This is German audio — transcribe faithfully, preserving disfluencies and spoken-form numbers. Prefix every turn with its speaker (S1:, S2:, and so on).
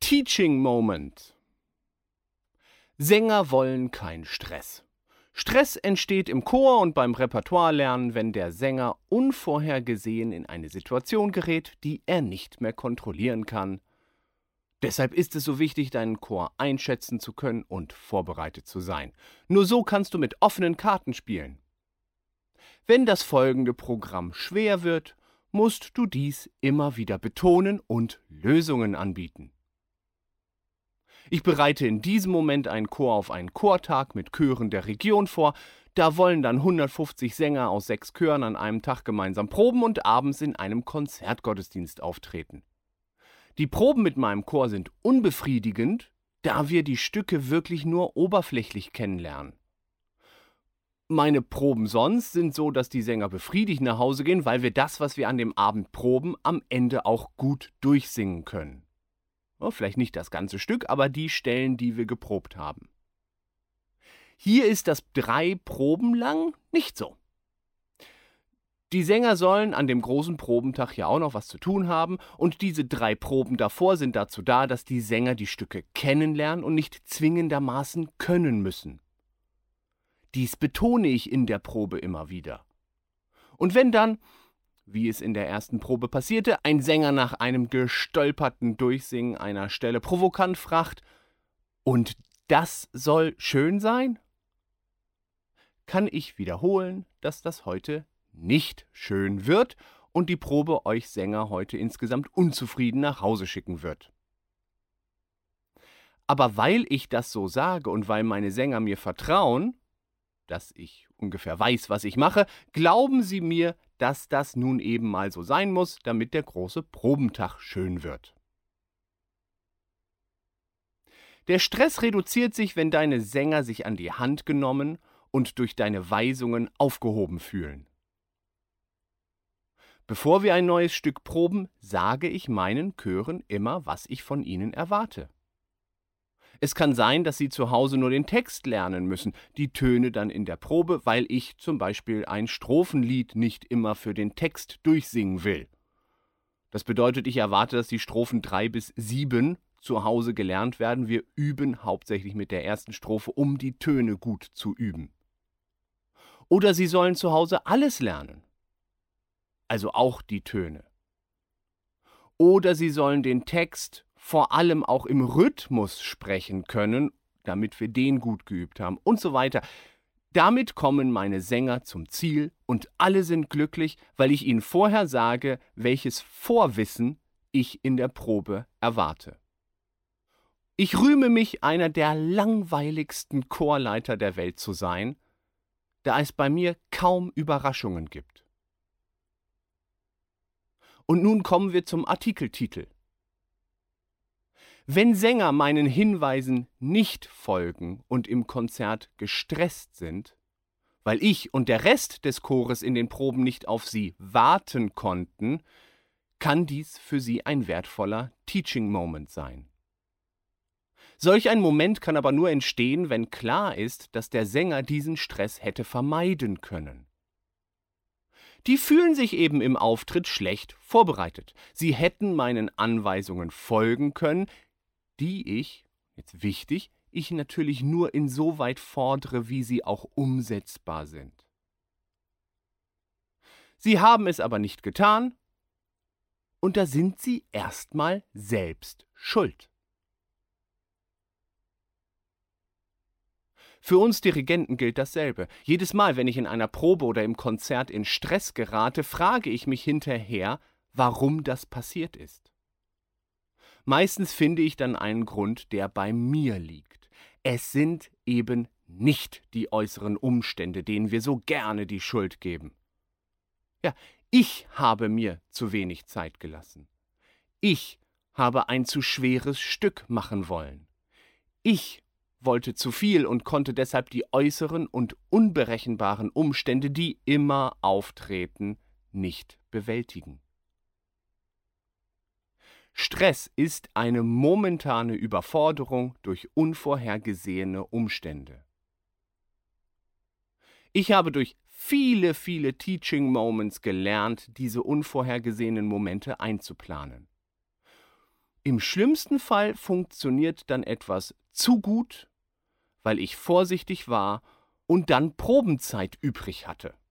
S1: Teaching Moment. Sänger wollen keinen Stress. Stress entsteht im Chor und beim Repertoirelernen, wenn der Sänger unvorhergesehen in eine Situation gerät, die er nicht mehr kontrollieren kann. Deshalb ist es so wichtig, deinen Chor einschätzen zu können und vorbereitet zu sein. Nur so kannst du mit offenen Karten spielen. Wenn das folgende Programm schwer wird, musst du dies immer wieder betonen und Lösungen anbieten. Ich bereite in diesem Moment einen Chor auf einen Chortag mit Chören der Region vor. Da wollen dann hundertfünfzig Sänger aus sechs Chören an einem Tag gemeinsam proben und abends in einem Konzertgottesdienst auftreten. Die Proben mit meinem Chor sind unbefriedigend, da wir die Stücke wirklich nur oberflächlich kennenlernen. Meine Proben sonst sind so, dass die Sänger befriedigt nach Hause gehen, weil wir das, was wir an dem Abend proben, am Ende auch gut durchsingen können. Ja, vielleicht nicht das ganze Stück, aber die Stellen, die wir geprobt haben. Hier ist das drei Proben lang nicht so. Die Sänger sollen an dem großen Probentag ja auch noch was zu tun haben und diese drei Proben davor sind dazu da, dass die Sänger die Stücke kennenlernen und nicht zwingendermaßen können müssen. Dies betone ich in der Probe immer wieder. Und wenn dann, wie es in der ersten Probe passierte, ein Sänger nach einem gestolperten Durchsingen einer Stelle provokant fragt, und das soll schön sein? Kann ich wiederholen, dass das heute nicht schön wird und die Probe euch Sänger heute insgesamt unzufrieden nach Hause schicken wird. Aber weil ich das so sage und weil meine Sänger mir vertrauen, dass ich ungefähr weiß, was ich mache, glauben sie mir, dass das nun eben mal so sein muss, damit der große Probentag schön wird. Der Stress reduziert sich, wenn deine Sänger sich an die Hand genommen und durch deine Weisungen aufgehoben fühlen. Bevor wir ein neues Stück proben, sage ich meinen Chören immer, was ich von ihnen erwarte. Es kann sein, dass sie zu Hause nur den Text lernen müssen, die Töne dann in der Probe, weil ich zum Beispiel ein Strophenlied nicht immer für den Text durchsingen will. Das bedeutet, ich erwarte, dass die Strophen drei bis sieben zu Hause gelernt werden. Wir üben hauptsächlich mit der ersten Strophe, um die Töne gut zu üben. Oder sie sollen zu Hause alles lernen, also auch die Töne. Oder sie sollen den Text vor allem auch im Rhythmus sprechen können, damit wir den gut geübt haben und so weiter. Damit kommen meine Sänger zum Ziel und alle sind glücklich, weil ich ihnen vorher sage, welches Vorwissen ich in der Probe erwarte. Ich rühme mich, einer der langweiligsten Chorleiter der Welt zu sein, da es bei mir kaum Überraschungen gibt. Und nun kommen wir zum Artikeltitel. Wenn Sänger meinen Hinweisen nicht folgen und im Konzert gestresst sind, weil ich und der Rest des Chores in den Proben nicht auf sie warten konnten, kann dies für sie ein wertvoller Teaching Moment sein. Solch ein Moment kann aber nur entstehen, wenn klar ist, dass der Sänger diesen Stress hätte vermeiden können. Die fühlen sich eben im Auftritt schlecht vorbereitet. Sie hätten meinen Anweisungen folgen können, die ich, jetzt wichtig, ich natürlich nur insoweit fordere, wie sie auch umsetzbar sind. Sie haben es aber nicht getan und da sind sie erstmal selbst schuld. Für uns Dirigenten gilt dasselbe. Jedes Mal, wenn ich in einer Probe oder im Konzert in Stress gerate, frage ich mich hinterher, warum das passiert ist. Meistens finde ich dann einen Grund, der bei mir liegt. Es sind eben nicht die äußeren Umstände, denen wir so gerne die Schuld geben. Ja, ich habe mir zu wenig Zeit gelassen. Ich habe ein zu schweres Stück machen wollen. Ich wollte zu viel und konnte deshalb die äußeren und unberechenbaren Umstände, die immer auftreten, nicht bewältigen. Stress ist eine momentane Überforderung durch unvorhergesehene Umstände. Ich habe durch viele, viele Teaching Moments gelernt, diese unvorhergesehenen Momente einzuplanen. Im schlimmsten Fall funktioniert dann etwas zu gut, weil ich vorsichtig war und dann Probenzeit übrig hatte.